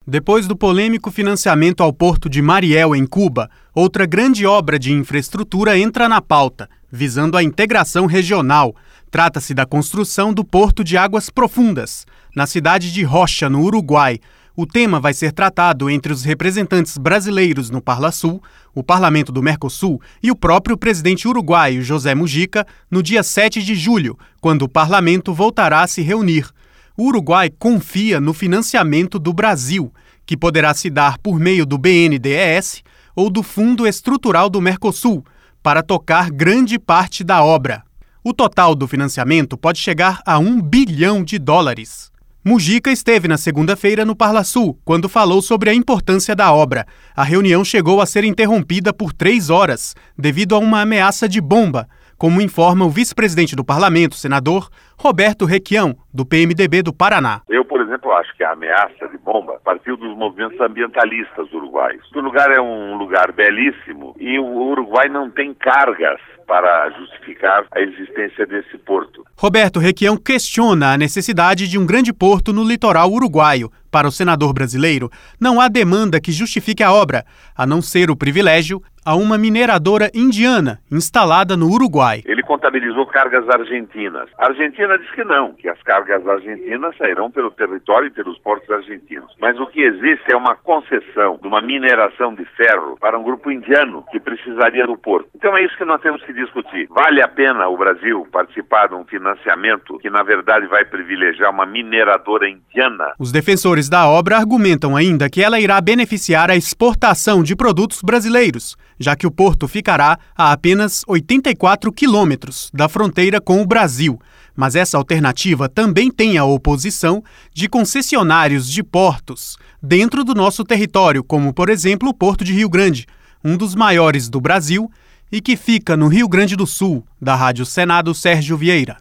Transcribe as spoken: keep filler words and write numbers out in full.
Depois do polêmico financiamento ao Porto de Mariel, em Cuba, outra grande obra de infraestrutura entra na pauta, visando a integração regional. Trata-se da construção do Porto de Águas Profundas, na cidade de Rocha, no Uruguai. O tema vai ser tratado entre os representantes brasileiros no Parlasul, o Parlamento do Mercosul e o próprio presidente uruguaio José Mujica no dia sete de julho, quando o parlamento voltará a se reunir. O Uruguai confia no financiamento do Brasil, que poderá se dar por meio do B N D E S ou do Fundo Estrutural do Mercosul, para tocar grande parte da obra. O total do financiamento pode chegar a um bilhão de dólares. Mujica esteve na segunda-feira no Parlasul, quando falou sobre a importância da obra. A reunião chegou a ser interrompida por três horas, devido a uma ameaça de bomba, como informa o vice-presidente do parlamento, senador Roberto Requião, do P M D B do Paraná. Eu, por exemplo, acho que a ameaça de bomba partiu dos movimentos ambientalistas uruguaios. O lugar é um lugar belíssimo e o Uruguai não tem cargas para justificar a existência desse porto. Roberto Requião questiona a necessidade de um grande porto no litoral uruguaio. Para o senador brasileiro, não há demanda que justifique a obra, a não ser o privilégio a uma mineradora indiana instalada no Uruguai. Ele contabilizou cargas argentinas. A Argentina diz que não, que as cargas argentinas sairão pelo território e pelos portos argentinos. Mas o que existe é uma concessão de uma mineração de ferro para um grupo indiano que precisaria do porto. Então é isso que nós temos que discutir. Vale a pena o Brasil participar de um financiamento que, na verdade, vai privilegiar uma mineradora indiana? Os defensores da obra argumentam ainda que ela irá beneficiar a exportação de produtos brasileiros, já que o porto ficará a apenas oitenta e quatro quilômetros da fronteira com o Brasil. Mas essa alternativa também tem a oposição de concessionários de portos dentro do nosso território, como, por exemplo, o Porto de Rio Grande, um dos maiores do Brasil e que fica no Rio Grande do Sul, da Rádio Senado Sérgio Vieira.